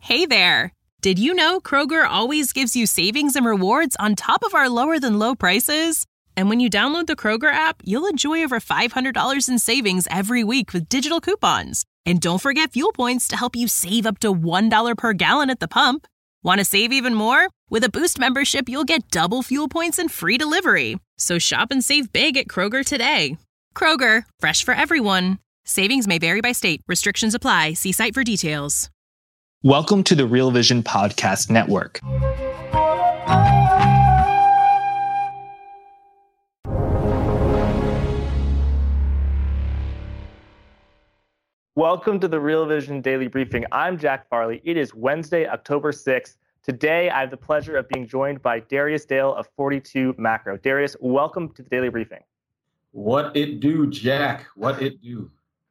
Hey there! Did you know Kroger always gives you savings and rewards on top of our lower-than-low prices? And when you download the Kroger app, you'll enjoy over $500 in savings every week with digital coupons. And don't forget fuel points to help you save up to $1 per gallon at the pump. Want to save even more? With a Boost membership, you'll get double fuel points and free delivery. So shop and save big at Kroger today. Kroger, fresh for everyone. Savings may vary by state. Restrictions apply. See site for details. Welcome to the Real Vision Podcast Network. Welcome to the Real Vision Daily Briefing. I'm Jack Farley. It is Wednesday, October 6th. Today, I have the pleasure of being joined by Darius Dale of 42 Macro. Darius, welcome to the Daily Briefing. What it do, Jack? What it do?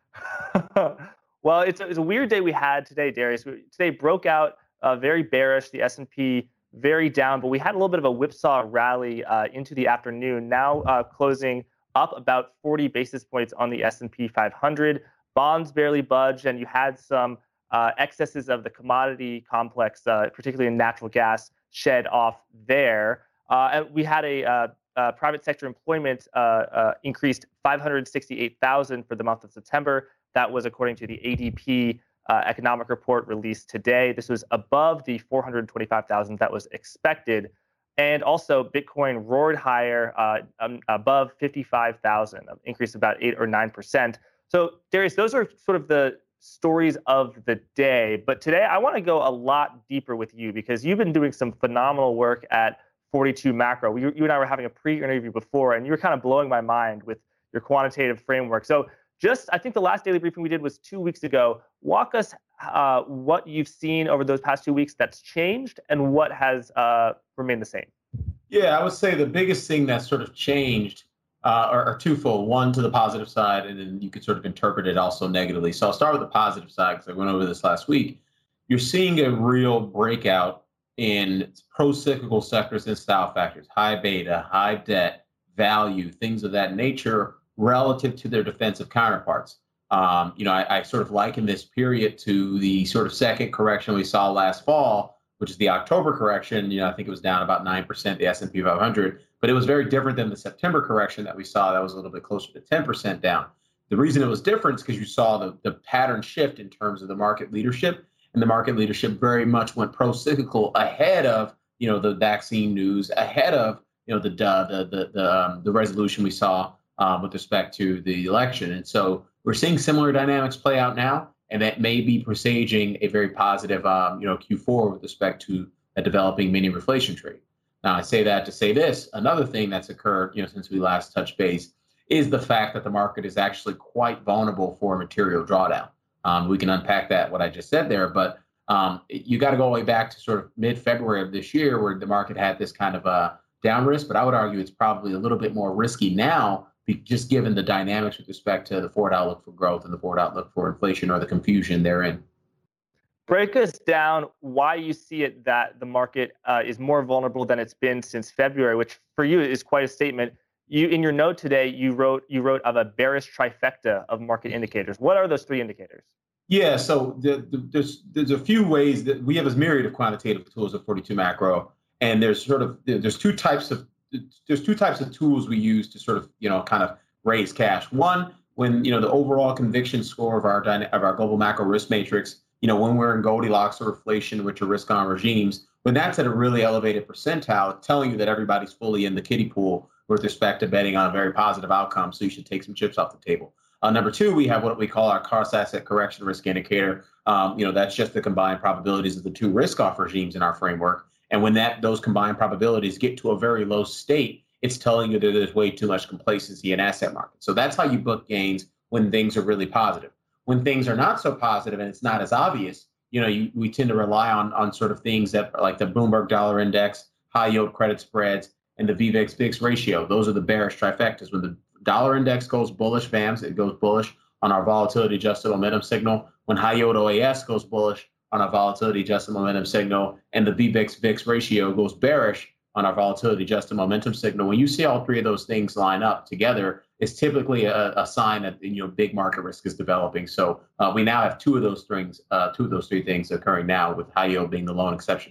Well, it's a weird day we had today, Darius. Today broke out very bearish, the S&P very down, but we had a little bit of a whipsaw rally into the afternoon, now closing up about 40 basis points on the S&P 500. Bonds barely budged, and you had some excesses of the commodity complex, particularly in natural gas, shed off there. And we had a private sector employment increased 568,000 for the month of September. That was according to the ADP economic report released today. This was above the 425,000 that was expected. And also, Bitcoin roared higher above 55,000, an increase of about 8 or 9%. So, Darius, those are sort of the stories of the day. But today, I want to go a lot deeper with you because you've been doing some phenomenal work at 42 Macro. You and I were having a pre-interview before, and you were kind of blowing my mind with your quantitative framework. So I think the last daily briefing we did was 2 weeks ago. Walk us what you've seen over those past 2 weeks that's changed and what has remained the same. Yeah, I would say the biggest thing that's sort of changed are twofold. One, to the positive side, and then you could sort of interpret it also negatively. So I'll start with the positive side because I went over this last week. You're seeing a real breakout in pro-cyclical sectors and style factors, high beta, high debt, value, things of that nature, relative to their defensive counterparts. I sort of liken this period to the sort of second correction we saw last fall, which is the October correction. I think it was down about 9%, the S&P 500, but it was very different than the September correction that we saw. That was a little bit closer to 10% down. The reason it was different is because you saw the pattern shift in terms of the market leadership, and the market leadership very much went pro-cyclical ahead of, the vaccine news, ahead of, the resolution we saw with respect to the election. And so we're seeing similar dynamics play out now, and that may be presaging a very positive, Q4 with respect to a developing mini reflation trade. Now, I say that to say this. Another thing that's occurred, since we last touched base is the fact that the market is actually quite vulnerable for a material drawdown. We can unpack that, what I just said there, but you got to go all the way back to sort of mid-February of this year where the market had this kind of a down risk, but I would argue it's probably a little bit more risky now, just given the dynamics with respect to the forward outlook for growth and the forward outlook for inflation or the confusion therein. Break us down why you see it that the market is more vulnerable than it's been since February, which for you is quite a statement. You, in your note today, you wrote of a bearish trifecta of market indicators. What are those three indicators? Yeah, so there's a few ways that we have a myriad of quantitative tools at 42 Macro, and there's two types of tools we use to sort of kind of raise cash. One, when the overall conviction score of our global macro risk matrix, when we're in Goldilocks or inflation, which are risk on regimes, when that's at a really elevated percentile, it's telling you that everybody's fully in the kiddie pool with respect to betting on a very positive outcome. So you should take some chips off the table. Number two, we have what we call our cross asset correction risk indicator. That's just the combined probabilities of the two risk off regimes in our framework. And when those combined probabilities get to a very low state, it's telling you that there's way too much complacency in asset markets. So that's how you book gains when things are really positive. When things are not so positive and it's not as obvious, we tend to rely on sort of things that are like the Bloomberg Dollar Index, high yield credit spreads, and the VVIX-VIX ratio. Those are the bearish trifectas. When the dollar index goes bullish, VAMS, it goes bullish on our volatility adjusted momentum signal. When high yield OAS goes bullish on our volatility adjusted momentum signal, and the VVIX-VIX ratio goes bearish on our volatility adjusted momentum signal. When you see all three of those things line up together, it's typically a sign that big market risk is developing. So we now have two of those three things occurring now, with high yield being the lone exception.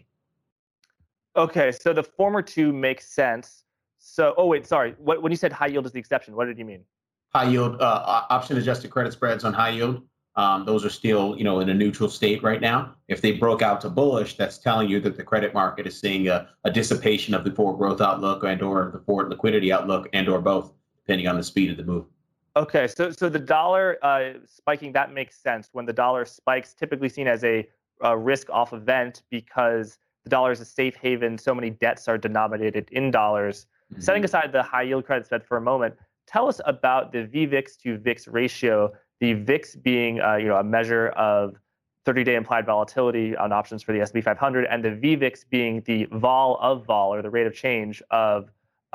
Okay, so the former two make sense. So, oh wait, sorry. When you said high yield is the exception, what did you mean? High yield, option adjusted credit spreads on high yield. Those are still, in a neutral state right now. If they broke out to bullish, that's telling you that the credit market is seeing a dissipation of the forward growth outlook and/or the forward liquidity outlook, and/or both, depending on the speed of the move. Okay, so the dollar spiking, that makes sense. When the dollar spikes, typically seen as a risk-off event because the dollar is a safe haven. So many debts are denominated in dollars. Mm-hmm. Setting aside the high yield credit spread for a moment, tell us about the VVIX to VIX ratio. The VIX being a measure of 30-day implied volatility on options for the S&P 500, and the VVIX being the vol of vol, or the rate of change of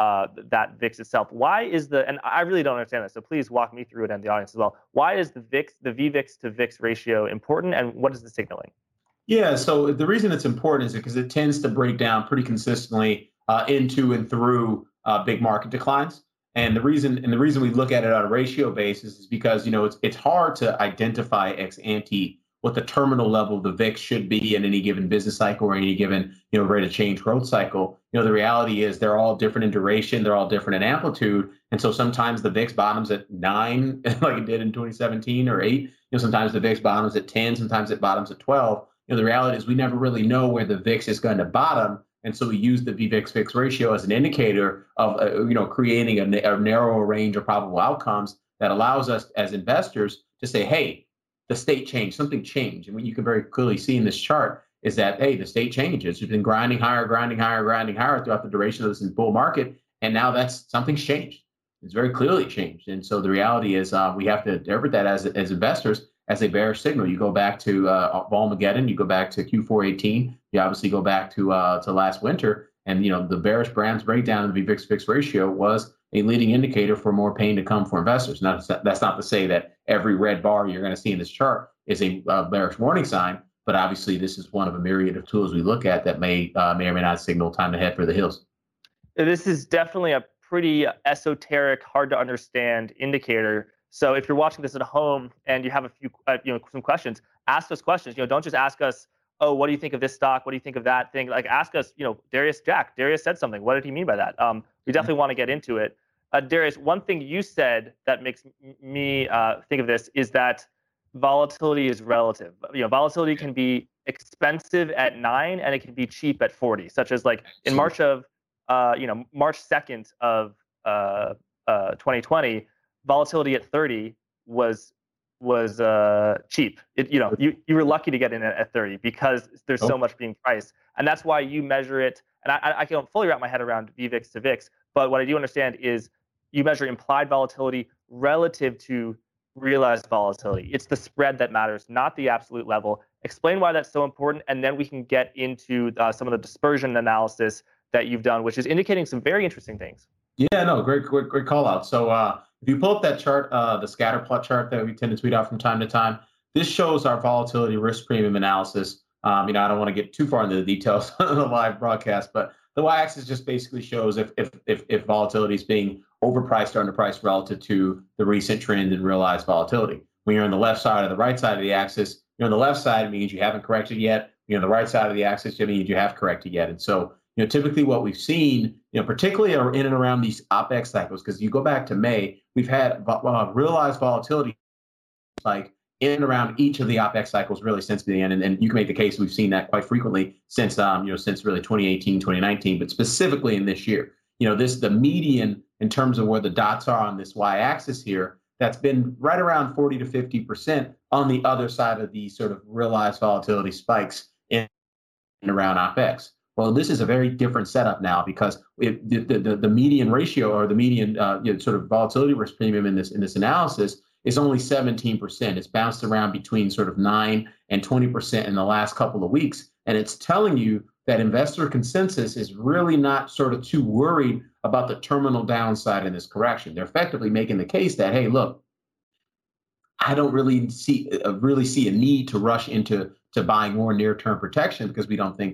that VIX itself. Why is and I really don't understand this, so please walk me through it and the audience as well. Why is the VVIX to VIX ratio important, and what is the signaling? Yeah, so the reason it's important is because it tends to break down pretty consistently into and through big market declines. And the reason we look at it on a ratio basis is because it's hard to identify ex ante what the terminal level of the VIX should be in any given business cycle or any given rate of change growth cycle. The reality is they're all different in duration, they're all different in amplitude, and so sometimes the VIX bottoms at 9, like it did in 2017, or 8. Sometimes the VIX bottoms at 10, sometimes it bottoms at 12. The reality is we never really know where the VIX is going to bottom. And so we use the VVIX-VIX ratio as an indicator of, creating a narrower range of probable outcomes that allows us as investors to say, hey, the state changed, something changed. And what you can very clearly see in this chart is that, hey, the state changes. You've been grinding higher throughout the duration of this bull market. And now something's changed. It's very clearly changed. And so the reality is we have to interpret that as investors as a bearish signal. You go back to Volmageddon, you go back to Q4 18, you obviously go back to last winter, and the bearish Brand's breakdown of the VVIX-VIX ratio was a leading indicator for more pain to come for investors. Now, that's not to say that every red bar you're going to see in this chart is a bearish warning sign, but obviously this is one of a myriad of tools we look at that may or may not signal time to head for the hills. This is definitely a pretty esoteric, hard to understand indicator. So if you're watching this at home and you have a few, some questions, ask us questions. Don't just ask us, oh, what do you think of this stock? What do you think of that thing? Like, ask us, Darius said something. What did he mean by that? We definitely want to get into it. Darius, one thing you said that makes me think of this is that volatility is relative. Volatility can be expensive at 9 and it can be cheap at 40, such as like in March 2nd of 2020. Volatility at 30 was cheap. You were lucky to get in at 30 because there's so much being priced, and that's why you measure it. And I can't fully wrap my head around VVIX to VIX, but what I do understand is you measure implied volatility relative to realized volatility. It's the spread that matters, not the absolute level. Explain why that's so important, and then we can get into some of the dispersion analysis that you've done, which is indicating some very interesting things. Yeah, no, great call out. So if you pull up that chart, the scatter plot chart that we tend to tweet out from time to time, this shows our volatility risk premium analysis. I don't want to get too far into the details on the live broadcast, but the y-axis just basically shows if volatility is being overpriced or underpriced relative to the recent trend in realized volatility. When you're on the left side or the right side of the axis, on the left side means you haven't corrected yet. On the right side of the axis, it means you have corrected yet. And so typically what we've seen, particularly in and around these OPEX cycles, because you go back to May, we've had realized volatility like in and around each of the OPEX cycles really since the end. And you can make the case we've seen that quite frequently since really 2018, 2019, but specifically in this year. The median in terms of where the dots are on this y-axis here, that's been right around 40 to 50% on the other side of the sort of realized volatility spikes in and around OPEX. Well, this is a very different setup now because the median ratio or the median sort of volatility risk premium in this analysis is only 17%. It's bounced around between sort of 9 and 20% in the last couple of weeks. And it's telling you that investor consensus is really not sort of too worried about the terminal downside in this correction. They're effectively making the case that, hey, look, I don't really see a need to rush into buying more near-term protection because we don't think that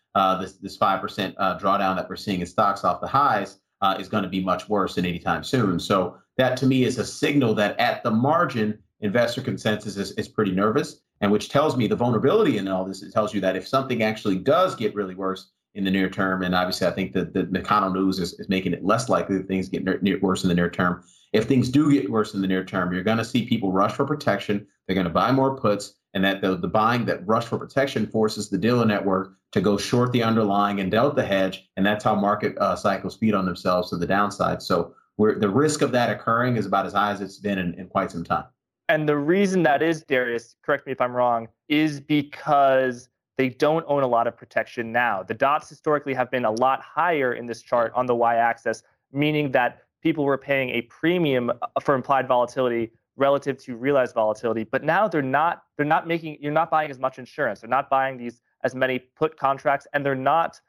this 5% drawdown that we're seeing in stocks off the highs is going to be much worse than anytime soon. So that to me is a signal that at the margin, investor consensus is pretty nervous, and which tells me the vulnerability in all this. It tells you that if something actually does get really worse in the near term, and obviously I think that the McConnell news is making it less likely that things get worse in the near term. If things do get worse in the near term, you're going to see people rush for protection. They're going to buy more puts, and that the buying that rush for protection forces the dealer network to go short the underlying and delta hedge, and that's how market cycles feed on themselves to the downside. So the risk of that occurring is about as high as it's been in quite some time. And the reason that is, Darius, correct me if I'm wrong, is because they don't own a lot of protection now. The dots historically have been a lot higher in this chart on the y-axis, meaning that people were paying a premium for implied volatility relative to realized volatility. But now you're not buying as much insurance. They're not buying as many put contracts, and they're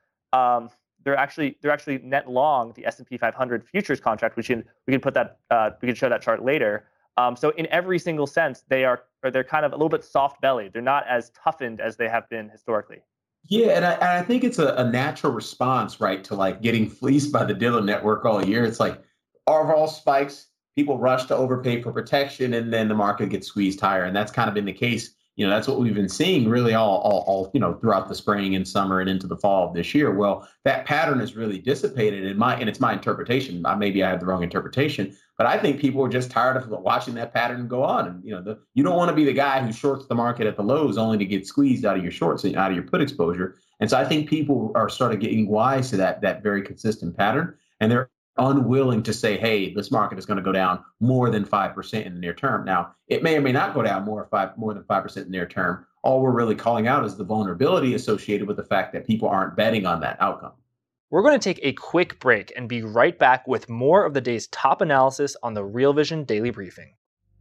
actually net long the S&P 500 futures contract. We can show that chart later. So in every single sense, they're kind of a little bit soft-bellied. They're not as toughened as they have been historically. Yeah, and I think it's a natural response, right, to like getting fleeced by the dealer network all year. It's like overall spikes, people rush to overpay for protection, and then the market gets squeezed higher. And that's kind of been the case. That's what we've been seeing really all throughout the spring and summer and into the fall of this year. Well, that pattern is really dissipated and it's my interpretation. Maybe I have the wrong interpretation, but I think people are just tired of watching that pattern go on. And you don't want to be the guy who shorts the market at the lows only to get squeezed out of your shorts and out of your put exposure. And so I think people are sort of getting wise to that very consistent pattern, and they're unwilling to say, hey, this market is going to go down more than 5% in the near term. Now, it may or may not go down more than 5% in the near term. All we're really calling out is the vulnerability associated with the fact that people aren't betting on that outcome. We're going to take a quick break and be right back with more of the day's top analysis on the Real Vision Daily Briefing.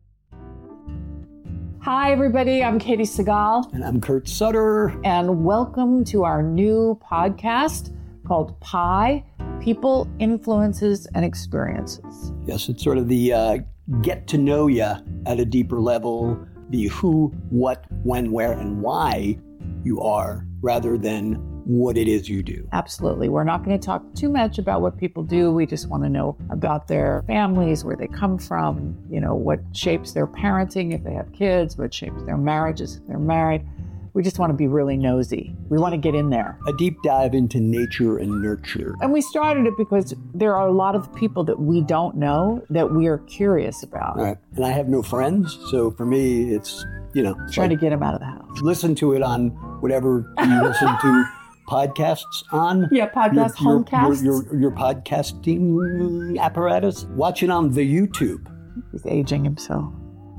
Hi, everybody. I'm Katie Segal. And I'm Kurt Sutter. And welcome to our new podcast called PI, People, Influences, and Experiences. Yes, it's sort of the get to know you at a deeper level, the who, what, when, where, and why you are, rather than what it is you do. Absolutely. We're not going to talk too much about what people do. We just want to know about their families, where they come from, what shapes their parenting if they have kids, what shapes their marriages if they're married. We just want to be really nosy. We want to get in there. A deep dive into nature and nurture. And we started it because there are a lot of people that we don't know that we are curious about. Right. And I have no friends. So for me, it's, trying to get them out of the house. Listen to it on whatever you listen to podcasts on. Yeah, homecasts. Your podcasting apparatus. Watch it on the YouTube. He's aging himself.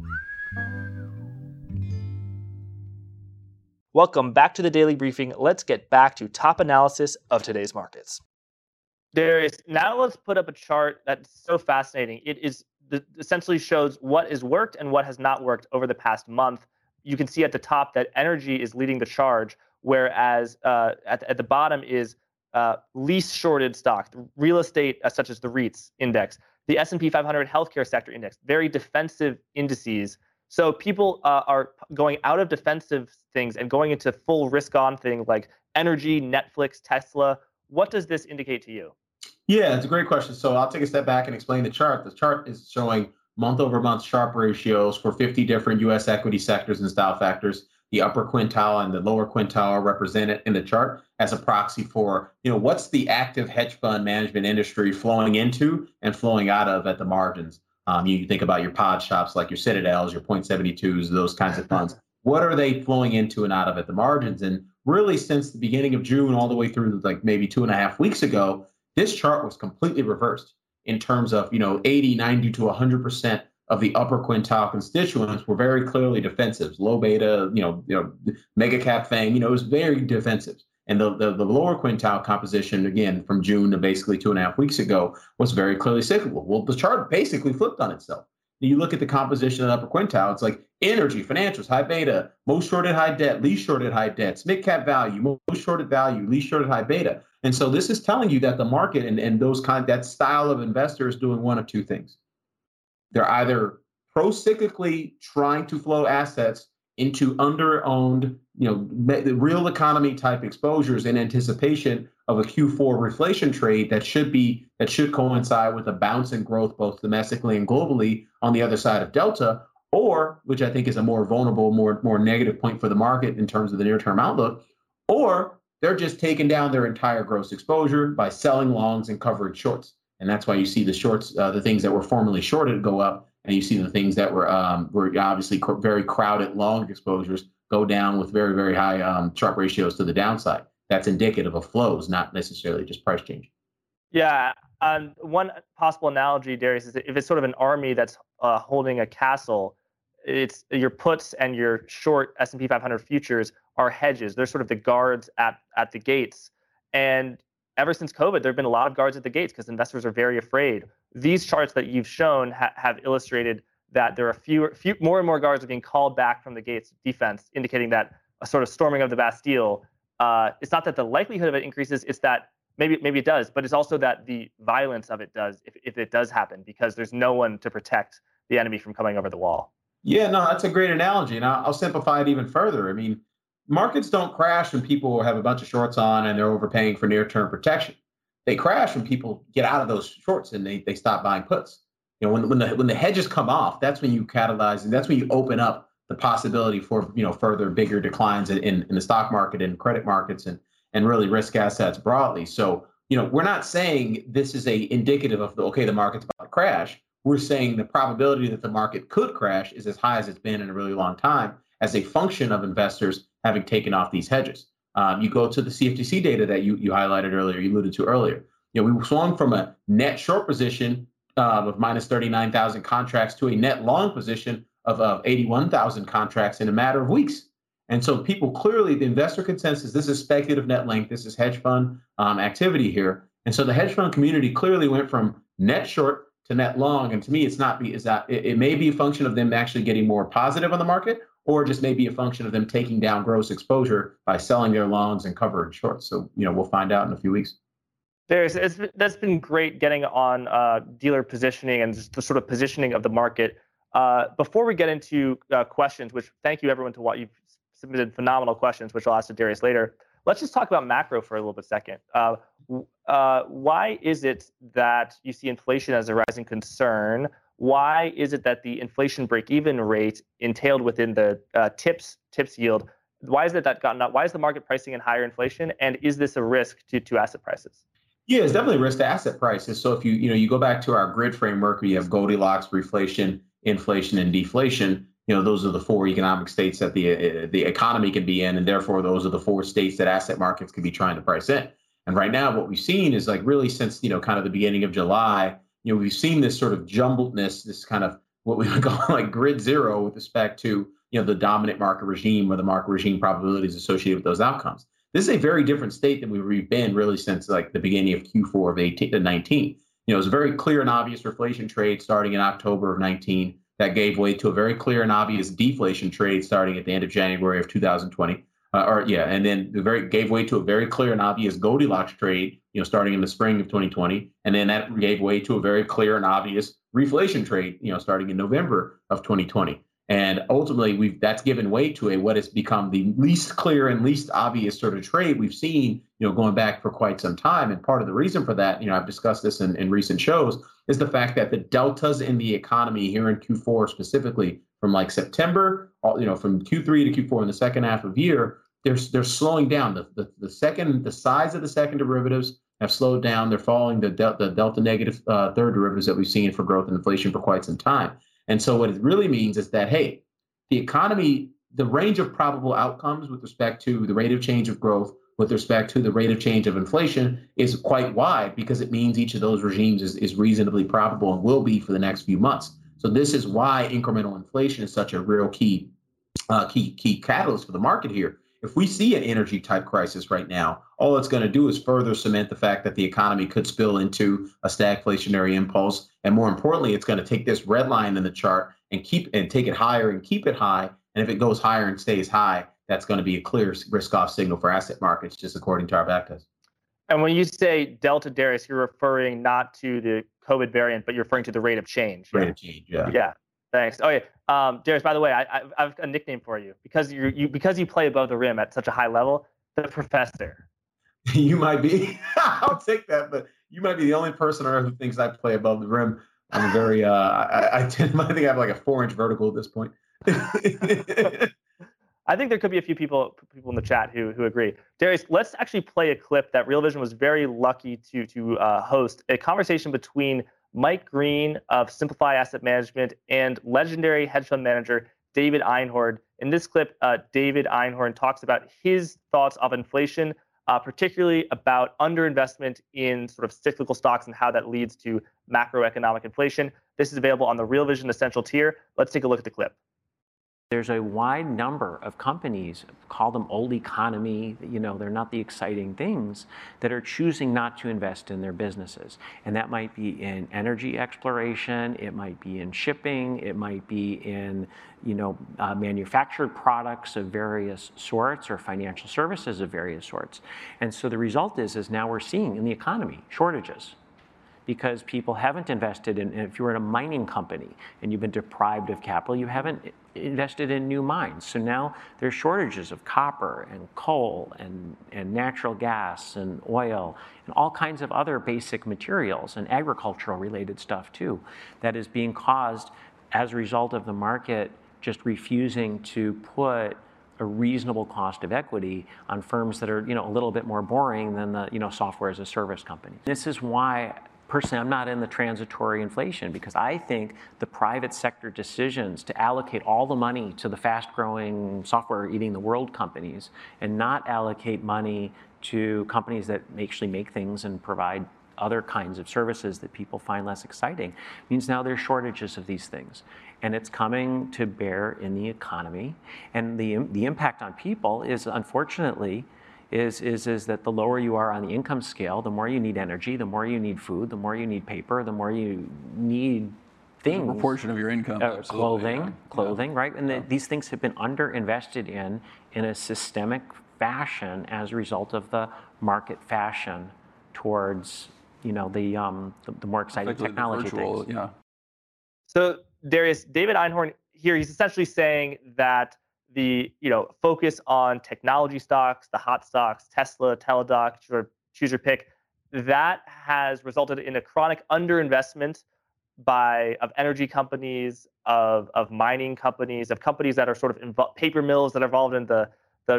Welcome back to the Daily Briefing. Let's get back to top analysis of today's markets. Darius, now let's put up a chart that's so fascinating. It essentially shows what has worked and what has not worked over the past month. You can see at the top that energy is leading the charge, whereas at the bottom is least shorted stock, real estate such as the REITs index, the S&P 500 healthcare sector index, very defensive indices. So people are going out of defensive things and going into full risk-on things like energy, Netflix, Tesla. What does this indicate to you? Yeah, it's a great question. So I'll take a step back and explain the chart. The chart is showing month-over-month Sharpe ratios for 50 different U.S. equity sectors and style factors. The upper quintile and the lower quintile are represented in the chart as a proxy for, what's the active hedge fund management industry flowing into and flowing out of at the margins. You think about your pod shops like your Citadels, your 0.72s, those kinds of funds. What are they flowing into and out of at the margins? And really, since the beginning of June all the way through like maybe 2.5 weeks ago, this chart was completely reversed in terms of, 80, 90 to 100% of the upper quintile constituents were very clearly defensive. Low beta, mega cap FANG, it was very defensive. And the lower quintile composition, again, from June to basically 2.5 weeks ago, was very clearly cyclical. Well, the chart basically flipped on itself. You look at the composition of the upper quintile, it's like energy, financials, high beta, most shorted high debt, least shorted high debt, mid cap value, most shorted value, least shorted high beta. And so this is telling you that the market and that style of investor is doing one of two things. They're either pro-cyclically trying to flow assets into under-owned, the real economy type exposures in anticipation of a Q4 reflation trade that should coincide with a bounce in growth both domestically and globally on the other side of Delta, or which I think is a more vulnerable, more negative point for the market in terms of the near-term outlook, or they're just taking down their entire gross exposure by selling longs and covering shorts. And that's why you see the shorts, the things that were formerly shorted go up, and you see the things that were obviously very crowded long exposures go down with very, very high Sharpe ratios to the downside. That's indicative of flows, not necessarily just price change. Yeah. One possible analogy, Darius, is if it's sort of an army that's holding a castle, it's your puts and your short S&P 500 futures are hedges. They're sort of the guards at the gates. And ever since COVID, there have been a lot of guards at the gates because investors are very afraid. These charts that you've shown have illustrated that there are more and more guards are being called back from the gates defense, indicating that a sort of storming of the Bastille. It's not that the likelihood of it increases; it's that maybe it does, but it's also that the violence of it does if it does happen, because there's no one to protect the enemy from coming over the wall. Yeah, no, that's a great analogy, and I'll simplify it even further. I mean, markets don't crash when people have a bunch of shorts on and they're overpaying for near-term protection. They crash when people get out of those shorts and they stop buying puts. When the hedges come off, that's when you catalyze, and that's when you open up the possibility for further bigger declines in the stock market and credit markets and really risk assets broadly. So we're not saying this is indicative of the market's about to crash. We're saying the probability that the market could crash is as high as it's been in a really long time as a function of investors having taken off these hedges. You go to the CFTC data that you highlighted earlier, you alluded to earlier. We swung from a net short position of minus 39,000 contracts to a net long position of 81,000 contracts in a matter of weeks. And so people clearly, the investor consensus, this is speculative net length, this is hedge fund activity here. And so the hedge fund community clearly went from net short to net long. And to me, it may be a function of them actually getting more positive on the market, or just maybe a function of them taking down gross exposure by selling their longs and covering shorts. So, we'll find out in a few weeks. That's been great getting on dealer positioning and just the sort of positioning of the market. Before we get into questions, which thank you everyone to what you've submitted phenomenal questions, which I'll ask to Darius later. Let's just talk about macro for a little bit second. Why is it that you see inflation as a rising concern? Why is it that the inflation break-even rate entailed within the TIPS yield? Why is it that gotten up? Why is the market pricing in higher inflation? And is this a risk to asset prices? Yeah, it's definitely a risk to asset prices. So if you go back to our grid framework, we have Goldilocks, reflation, inflation, and deflation. Those are the four economic states that the economy can be in, and therefore those are the four states that asset markets could be trying to price in. And right now, what we've seen is really since kind of the beginning of July, we've seen this sort of jumbledness, this kind of what we would call grid zero with respect to the dominant market regime or the market regime probabilities associated with those outcomes. This is a very different state than we've been really since the beginning of Q4 of 18 to 19. It was a very clear and obvious reflation trade starting in October of 19 that gave way to a very clear and obvious deflation trade starting at the end of January of 2020. And then gave way to a very clear and obvious Goldilocks trade, starting in the spring of 2020, and then that gave way to a very clear and obvious reflation trade, starting in November of 2020. And ultimately, that's given way to what has become the least clear and least obvious sort of trade we've seen, going back for quite some time. And part of the reason for that, I've discussed this in recent shows, is the fact that the deltas in the economy here in Q4 specifically, from September, from Q3 to Q4 in the second half of the year, they're slowing down. The size of the second derivatives have slowed down. They're following the delta negative third derivatives that we've seen for growth and inflation for quite some time. And so what it really means is that, hey, the economy, the range of probable outcomes with respect to the rate of change of growth, with respect to the rate of change of inflation is quite wide, because it means each of those regimes is reasonably probable and will be for the next few months. So this is why incremental inflation is such a real key catalyst for the market here. If we see an energy type crisis right now, all it's going to do is further cement the fact that the economy could spill into a stagflationary impulse. And more importantly, it's going to take this red line in the chart and take it higher and keep it high. And if it goes higher and stays high, that's going to be a clear risk-off signal for asset markets, just according to our backtest. And when you say Delta, Darius, you're referring not to the COVID variant, but you're referring to the rate of change. Rate of change, yeah. Yeah, thanks. Okay, Darius, by the way, I've a nickname for you because you play above the rim at such a high level. The Professor. You might be. I'll take that, but you might be the only person on earth who thinks I play above the rim. I'm very. I think I have like a 4-inch vertical at this point. I think there could be a few people in the chat who agree. Darius, let's actually play a clip that Real Vision was very lucky to host, a conversation between Mike Green of Simplify Asset Management and legendary hedge fund manager David Einhorn. In this clip, David Einhorn talks about his thoughts of inflation, particularly about underinvestment in sort of cyclical stocks and how that leads to macroeconomic inflation. This is available on the Real Vision Essential tier. Let's take a look at the clip. There's a wide number of companies, call them old economy, they're not the exciting things, that are choosing not to invest in their businesses. And that might be in energy exploration, it might be in shipping, it might be in manufactured products of various sorts or financial services of various sorts. And so the result is now we're seeing in the economy shortages, because people haven't invested in, if you're in a mining company and you've been deprived of capital, you haven't invested in new mines. So now there's shortages of copper and coal and natural gas and oil and all kinds of other basic materials and agricultural related stuff too, that is being caused as a result of the market just refusing to put a reasonable cost of equity on firms that are a little bit more boring than the software as a service company. This is why personally, I'm not in the transitory inflation, because I think the private sector decisions to allocate all the money to the fast-growing software eating the world companies and not allocate money to companies that actually make things and provide other kinds of services that people find less exciting means now there's shortages of these things. And it's coming to bear in the economy. And the impact on people is, unfortunately, is that the lower you are on the income scale, the more you need energy, the more you need food, the more you need paper, the more you need things. A proportion of your income. Clothing, right? And these things have been underinvested in a systemic fashion as a result of the market fashion towards, the more exciting technology things. Yeah. So Darius, David Einhorn here, he's essentially saying that the focus on technology stocks, the hot stocks, Tesla, Teladoc, choose your pick, that has resulted in a chronic underinvestment of energy companies, of mining companies, of companies that are sort of paper mills that are involved in the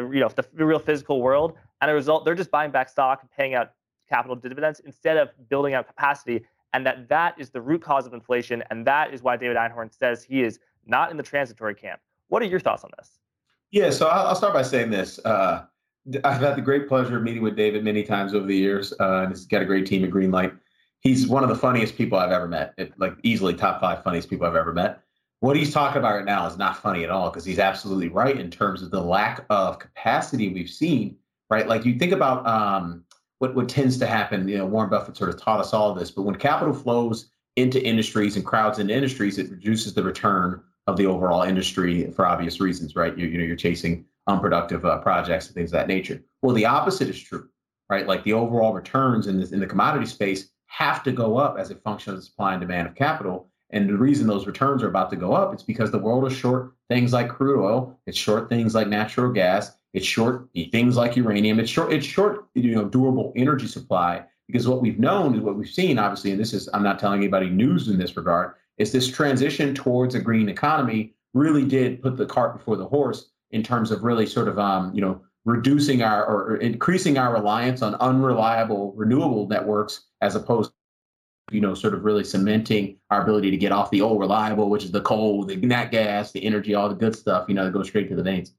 real physical world. And as a result, they're just buying back stock and paying out capital dividends instead of building out capacity. And that is the root cause of inflation. And that is why David Einhorn says he is not in the transitory camp. What are your thoughts on this? Yeah, so I'll start by saying this. I've had the great pleasure of meeting with David many times over the years, and he's got a great team at Greenlight. He's one of the funniest people I've ever met, easily top 5 funniest people I've ever met. What he's talking about right now is not funny at all, because he's absolutely right in terms of the lack of capacity we've seen, right? Like you think about what tends to happen, Warren Buffett sort of taught us all of this, but when capital flows into industries and crowds into industries, it reduces the return of the overall industry for obvious reasons, right? You're chasing unproductive projects and things of that nature. Well, the opposite is true, right? Like the overall returns in the commodity space have to go up as a function of the supply and demand of capital. And the reason those returns are about to go up is because the world is short things like crude oil, it's short things like natural gas, it's short things like uranium, it's short durable energy supply. Because what we've known is what we've seen, obviously, and I'm not telling anybody news in this regard, is this transition towards a green economy really did put the cart before the horse in terms of really sort of, reducing or increasing our reliance on unreliable renewable networks, as opposed to, sort of really cementing our ability to get off the old reliable, which is the coal, the nat gas, the energy, all the good stuff, that goes straight to the veins.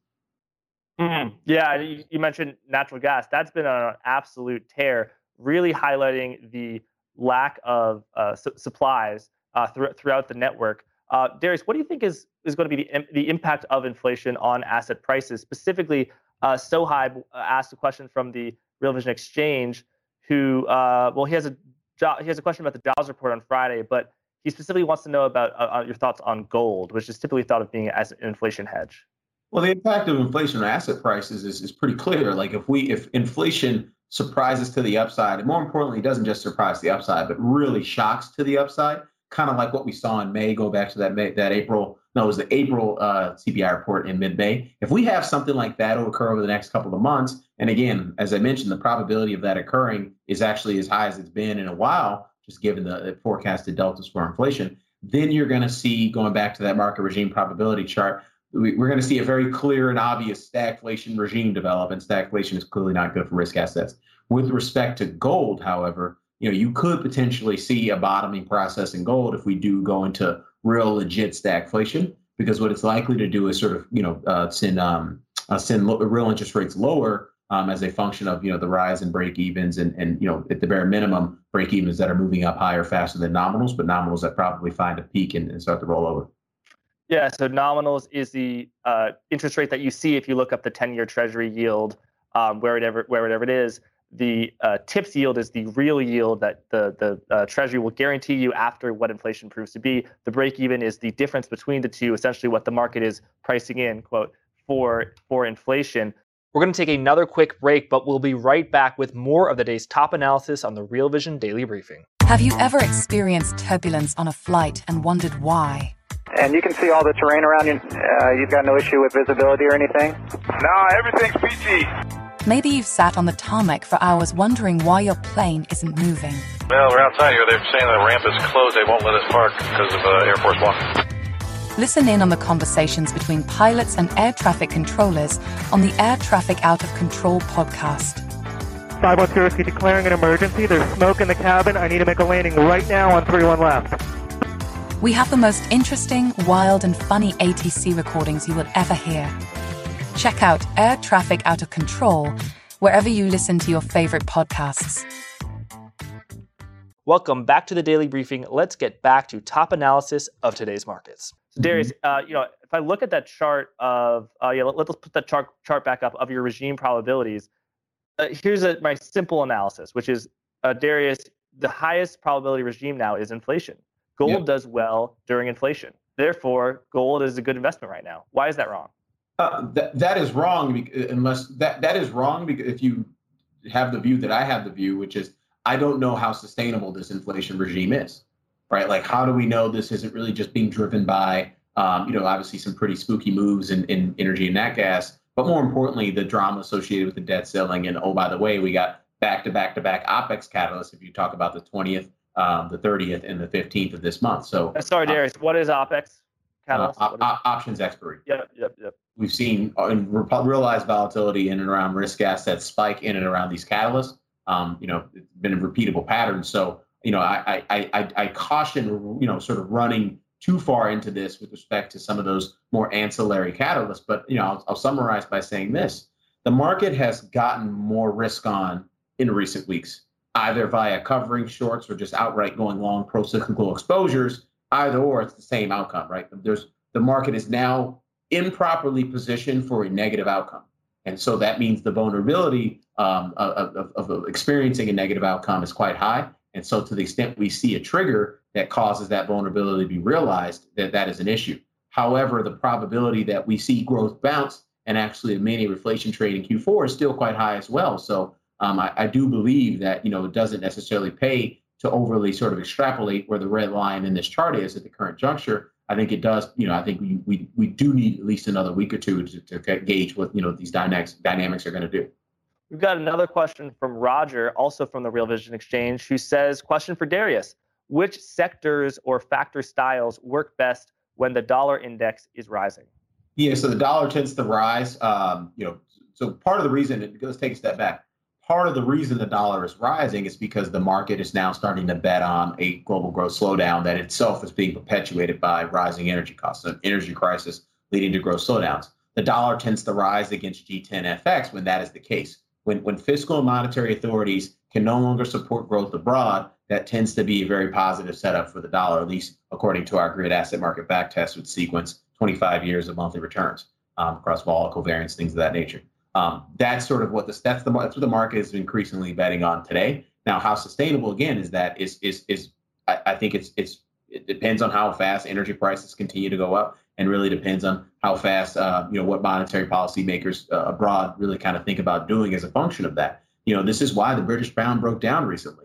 Mm-hmm. Yeah, you mentioned natural gas. That's been an absolute tear, really highlighting the lack of supplies throughout the network. Darius, what do you think is going to be the impact of inflation on asset prices? Specifically, Sohaib asked a question from the Real Vision Exchange, who he has a question about the jobs report on Friday, but he specifically wants to know about your thoughts on gold, which is typically thought of being as an inflation hedge. Well, the impact of inflation on asset prices is pretty clear. Like if inflation surprises to the upside, and more importantly, it doesn't just surprise the upside, but really shocks to the upside, kind of like what we saw in May, go back to that April No, it was the April CPI report in mid-May. If we have something like that will occur over the next couple of months, and again, as I mentioned, the probability of that occurring is actually as high as it's been in a while, just given the forecasted deltas for inflation, then you're going to see, going back to that market regime probability chart, we're going to see a very clear and obvious stagflation regime develop, and stagflation is clearly not good for risk assets. With respect to gold, however, you could potentially see a bottoming process in gold if we do go into real legit stagflation, because what it's likely to do is sort of, send real interest rates lower as a function of, the rise in break evens and at the bare minimum, break evens that are moving up higher faster than nominals, but nominals that probably find a peak and start to roll over. Yeah, so nominals is the interest rate that you see if you look up the 10-year Treasury yield, wherever it is. The TIPS yield is the real yield that the Treasury will guarantee you after what inflation proves to be. The break even is the difference between the two, essentially what the market is pricing in, quote, for inflation. We're going to take another quick break, but we'll be right back with more of the day's top analysis on the Real Vision Daily Briefing. Have you ever experienced turbulence on a flight and wondered why? And you can see all the terrain around you. You've got no issue with visibility or anything? No, everything's peachy. Maybe you've sat on the tarmac for hours wondering why your plane isn't moving. Well, we're outside here. They're saying the ramp is closed. They won't let us park because of Air Force One. Listen in on the conversations between pilots and air traffic controllers on the Air Traffic Out of Control podcast. 510 declaring an emergency. There's smoke in the cabin. I need to make a landing right now on 31 left. We have the most interesting, wild, and funny ATC recordings you will ever hear. Check out Air Traffic Out of Control wherever you listen to your favorite podcasts. Welcome back to the Daily Briefing. Let's get back to top analysis of today's markets. So Darius, if I look at that chart of, let's put that chart back up of your regime probabilities. Here's my simple analysis, which is, Darius, the highest probability regime now is inflation. Gold does well during inflation. Therefore, gold is a good investment right now. Why is that wrong? That is wrong, unless that is wrong because if you have the view that I have the view, which is I don't know how sustainable this inflation regime is, right? Like, how do we know this isn't really just being driven by, obviously some pretty spooky moves in energy and nat gas, but more importantly, the drama associated with the debt ceiling. And oh, by the way, we got back-to-back OPEX catalysts if you talk about the 20th, the 30th, and the 15th of this month. So, sorry, Darius, what is OPEX? Options expiry. Yep. We've seen realized volatility in and around risk assets spike in and around these catalysts. It's been a repeatable pattern. So, I caution, sort of running too far into this with respect to some of those more ancillary catalysts. But, I'll summarize by saying this. The market has gotten more risk on in recent weeks, either via covering shorts or just outright going long pro-cyclical exposures. Either or, it's the same outcome, right? The market is now improperly positioned for a negative outcome. And so that means the vulnerability of experiencing a negative outcome is quite high. And so to the extent we see a trigger that causes that vulnerability to be realized, that is an issue. However, the probability that we see growth bounce and actually a mini reflation trade in Q4 is still quite high as well. So I do believe that, it doesn't necessarily pay to overly sort of extrapolate where the red line in this chart is at the current juncture. I think it does, I think we do need at least another week or two to gauge what, these dynamics are going to do. We've got another question from Roger, also from the Real Vision Exchange, who says, question for Darius, which sectors or factor styles work best when the dollar index is rising? Yeah, so the dollar tends to rise, so part of the reason, let's take a step back. Part of the reason the dollar is rising is because the market is now starting to bet on a global growth slowdown that itself is being perpetuated by rising energy costs, an energy crisis leading to growth slowdowns. The dollar tends to rise against G10 FX when that is the case. When fiscal and monetary authorities can no longer support growth abroad, that tends to be a very positive setup for the dollar, at least according to our grid asset market backtest, which sequence 25 years of monthly returns across vol, covariance, things of that nature. That's sort of what that's what the market is increasingly betting on today. Now, how sustainable again is that is I think it depends on how fast energy prices continue to go up, and really depends on how fast what monetary policy makers abroad really kind of think about doing as a function of that. This is why the British pound broke down recently.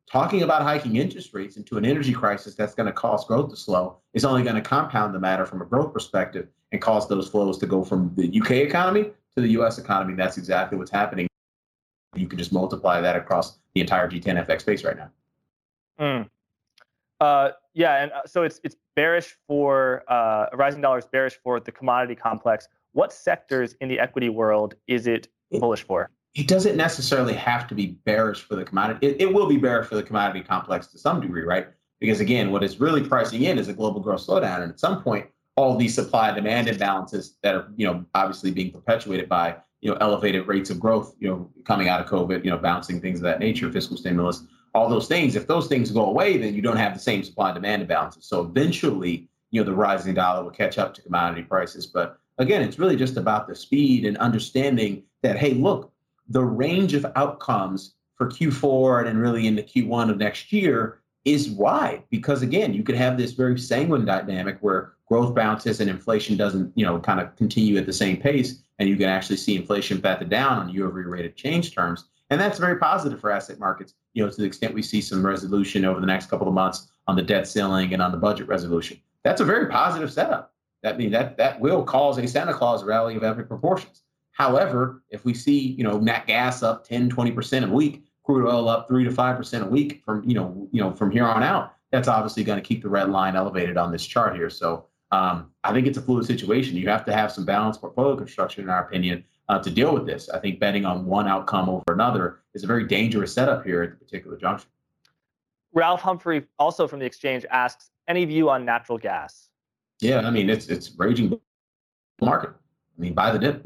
talking about hiking interest rates into an energy crisis that's going to cause growth to slow is only going to compound the matter from a growth perspective and cause those flows to go from the UK economy to the US economy. That's exactly what's happening. You can just multiply that across the entire G10 FX space right now. Yeah, and so it's bearish for a rising dollar is bearish for the commodity complex. What sectors in the equity world is it bullish for? It doesn't necessarily have to be bearish for the commodity. It will be bearish for the commodity complex to some degree, right? Because again, what it's really pricing in is a global growth slowdown, and at some point, all these supply and demand imbalances that are, obviously being perpetuated by, elevated rates of growth, coming out of COVID, bouncing things of that nature, fiscal stimulus, all those things. If those things go away, then you don't have the same supply and demand imbalances. So eventually, the rising dollar will catch up to commodity prices. But again, it's really just about the speed and understanding that, hey, look, the range of outcomes for Q4 and really into Q1 of next year is wide, because again, you could have this very sanguine dynamic where growth bounces and inflation doesn't, kind of continue at the same pace, and you can actually see inflation batted down on year-over-year rate of change terms. And that's very positive for asset markets, to the extent we see some resolution over the next couple of months on the debt ceiling and on the budget resolution. That's a very positive setup. That will cause a Santa Claus rally of epic proportions. However, if we see, nat gas up 10, 20% a week, crude oil up 3 to 5% a week from, from here on out, that's obviously going to keep the red line elevated on this chart here. So I think it's a fluid situation. You have to have some balanced portfolio construction, in our opinion, to deal with this. I think betting on one outcome over another is a very dangerous setup here at the particular juncture. Ralph Humphrey, also from the exchange, asks, any view on natural gas? Yeah, it's raging market. Buy the dip.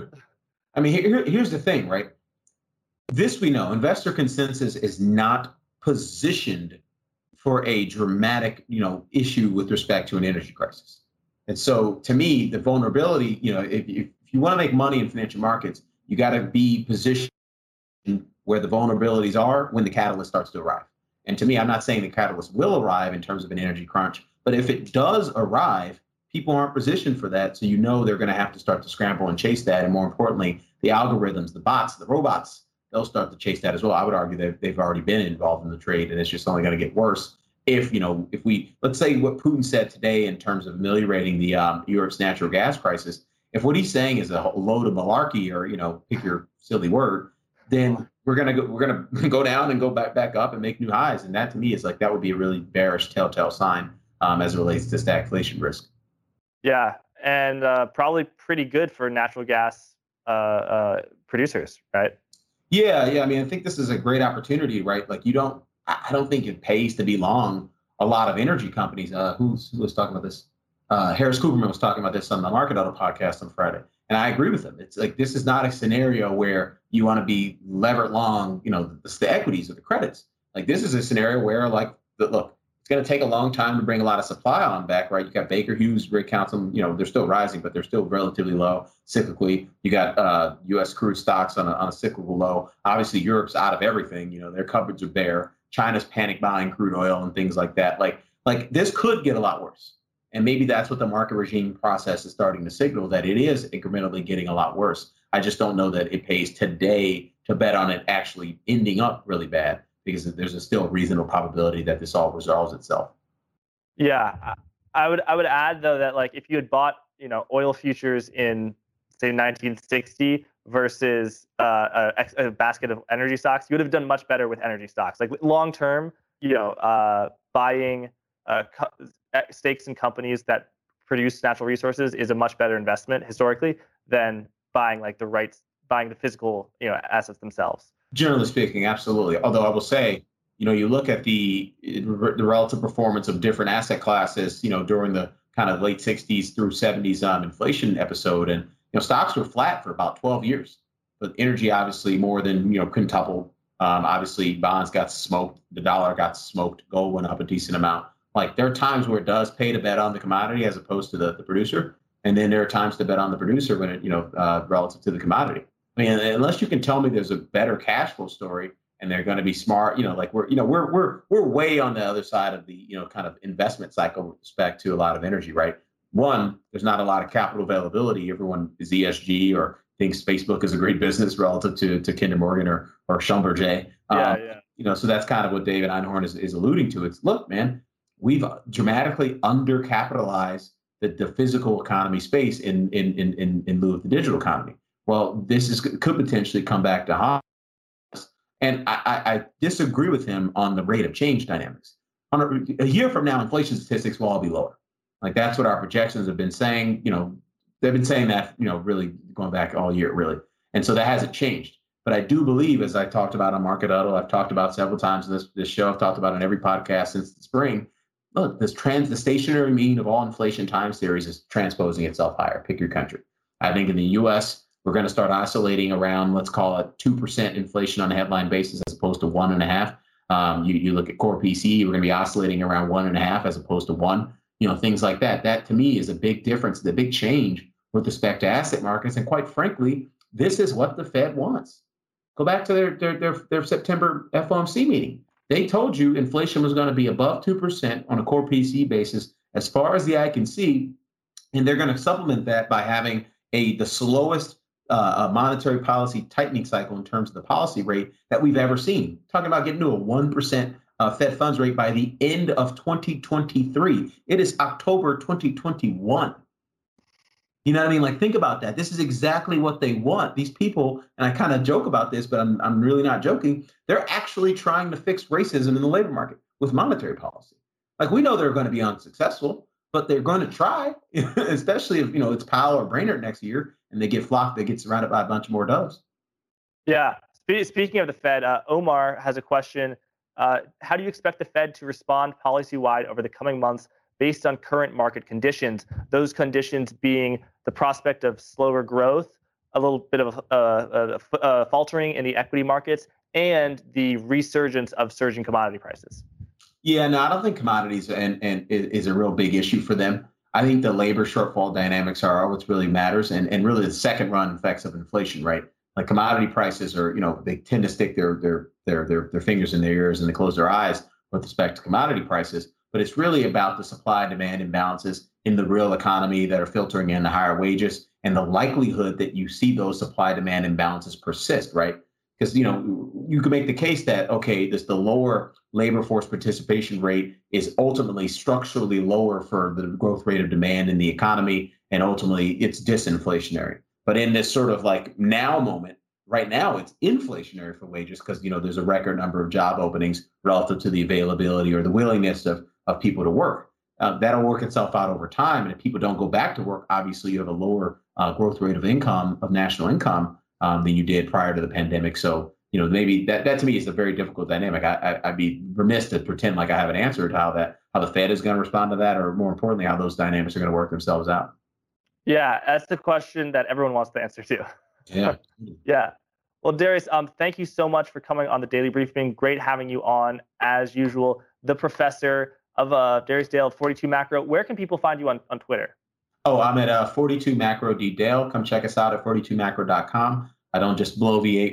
Here's the thing, right? This we know, investor consensus is not positioned for a dramatic, issue with respect to an energy crisis. And so to me, the vulnerability, if you want to make money in financial markets, you got to be positioned where the vulnerabilities are when the catalyst starts to arrive. And to me, I'm not saying the catalyst will arrive in terms of an energy crunch, but if it does arrive, people aren't positioned for that. So they're going to have to start to scramble and chase that. And more importantly, the algorithms, the bots, the robots, they'll start to chase that as well. I would argue that they've already been involved in the trade, and it's just only going to get worse if we, let's say what Putin said today in terms of ameliorating the Europe's natural gas crisis, if what he's saying is a load of malarkey, or, pick your silly word, then we're going to go down and go back up and make new highs. And that to me is that would be a really bearish telltale sign as it relates to stagflation risk. Yeah, and probably pretty good for natural gas producers, right? Yeah. I think this is a great opportunity, right? I don't think it pays to be long a lot of energy companies. Who was talking about this? Harris Cooperman was talking about this on the Market Auto podcast on Friday. And I agree with him. It's this is not a scenario where you want to be levered long, the equities or the credits. This is a scenario where look, it's going to take a long time to bring a lot of supply on back, right? You got Baker Hughes, rig counts, they're still rising, but they're still relatively low cyclically. You got U.S. crude stocks on a cyclical low. Obviously, Europe's out of everything. Their cupboards are bare. China's panic buying crude oil and things like that. Like this could get a lot worse. And maybe that's what the market regime process is starting to signal, that it is incrementally getting a lot worse. I just don't know that it pays today to bet on it actually ending up really bad, because there's a still reasonable probability that this all resolves itself. Yeah, I would add though that if you had bought oil futures in say 1960 versus a basket of energy stocks, you would have done much better with energy stocks. Long term, buying stakes in companies that produce natural resources is a much better investment historically than buying buying the physical assets themselves. Generally speaking, absolutely. Although I will say, you look at the relative performance of different asset classes, during the kind of late 60s through 70s inflation episode, and stocks were flat for about 12 years. But energy obviously more than quintupled. Obviously, bonds got smoked, the dollar got smoked, gold went up a decent amount. There are times where it does pay to bet on the commodity as opposed to the producer, and then there are times to bet on the producer when it relative to the commodity. Unless you can tell me there's a better cash flow story and they're going to be smart, we're way on the other side of the kind of investment cycle with respect to a lot of energy, right? One, there's not a lot of capital availability. Everyone is ESG or thinks Facebook is a great business relative to Kinder Morgan or Schlumberger. So that's kind of what David Einhorn is alluding to. It's, look, man, we've dramatically undercapitalized the physical economy space in lieu of the digital economy. Well, could potentially come back to haunt us. And I disagree with him on the rate of change dynamics. A year from now, inflation statistics will all be lower. Like, that's what our projections have been saying. They've been saying that, really going back all year, really. And so that hasn't changed. But I do believe, as I talked about on Market Huddle, I've talked about several times in this show, I've talked about in every podcast since the spring, look, the stationary mean of all inflation time series is transposing itself higher. Pick your country. I think in the U.S., we're going to start oscillating around, let's call it 2% inflation on a headline basis as opposed to 1.5%. You look at core PCE, we're going to be oscillating around 1.5% as opposed to 1%. Things like that. That to me is a big difference, the big change with respect to asset markets. And quite frankly, this is what the Fed wants. Go back to their September FOMC meeting. They told you inflation was going to be above 2% on a core PCE basis as far as the eye can see. And they're going to supplement that by having the slowest monetary policy tightening cycle in terms of the policy rate that we've ever seen. Talking about getting to a 1% Fed funds rate by the end of 2023. It is October 2021. You know what I mean? Like, think about that. This is exactly what they want. These people, and I kind of joke about this, but I'm really not joking. They're actually trying to fix racism in the labor market with monetary policy. Like, we know they're going to be unsuccessful, but they're going to try, especially if, it's Powell or Brainerd next year and they get flocked, they get surrounded by a bunch of more doves. Yeah. Speaking of the Fed, Omar has a question. How do you expect the Fed to respond policy-wide over the coming months based on current market conditions? Those conditions being the prospect of slower growth, a little bit of faltering in the equity markets, and the resurgence of surging commodity prices. Yeah, no, I don't think commodities is a real big issue for them. I think the labor shortfall dynamics are what's really matters, and really the second run effects of inflation, right? Like, commodity prices are, they tend to stick their fingers in their ears and they close their eyes with respect to commodity prices. But it's really about the supply demand imbalances in the real economy that are filtering in the higher wages and the likelihood that you see those supply demand imbalances persist, right? Because, you can make the case that, okay, the lower labor force participation rate is ultimately structurally lower for the growth rate of demand in the economy, and ultimately it's disinflationary. But in this sort of like now moment, right now it's inflationary for wages because, there's a record number of job openings relative to the availability or the willingness of people to work. That'll work itself out over time. And if people don't go back to work, obviously you have a lower growth rate of income, of national income, than you did prior to the pandemic. So, maybe that to me is a very difficult dynamic. I'd be remiss to pretend like I have an answer to how the Fed is going to respond to that, or more importantly, how those dynamics are going to work themselves out. Yeah, that's the question that everyone wants the answer to. Yeah. Yeah. Well, Darius, thank you so much for coming on the Daily Briefing. Great having you on, as usual. The professor of Darius Dale, 42 Macro. Where can people find you on Twitter? Oh, I'm at 42 Macro D Dale. Come check us out at 42macro.com. I don't just bloviate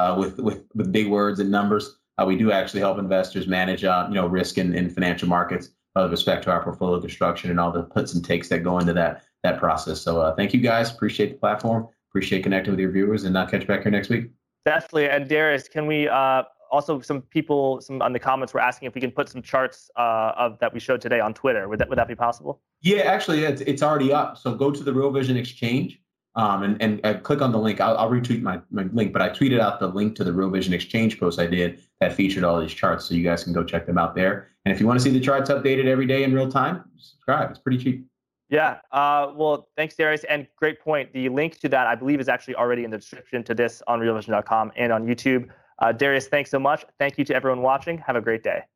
with big words and numbers. We do actually help investors manage risk in financial markets with respect to our portfolio construction and all the puts and takes that go into that process. So thank you guys. Appreciate the platform. Appreciate connecting with your viewers, and I'll catch you back here next week. Definitely. And Darius, can we also, some people on the comments were asking if we can put some charts of that we showed today on Twitter. Would that be possible? Yeah, actually, it's already up. So go to the Real Vision Exchange and click on the link. I'll retweet my link, but I tweeted out the link to the Real Vision Exchange post I did that featured all these charts. So you guys can go check them out there. And if you want to see the charts updated every day in real time, subscribe. It's pretty cheap. Yeah. Well, thanks, Darius. And great point. The link to that, I believe, is actually already in the description to this on realvision.com and on YouTube. Darius, thanks so much. Thank you to everyone watching. Have a great day.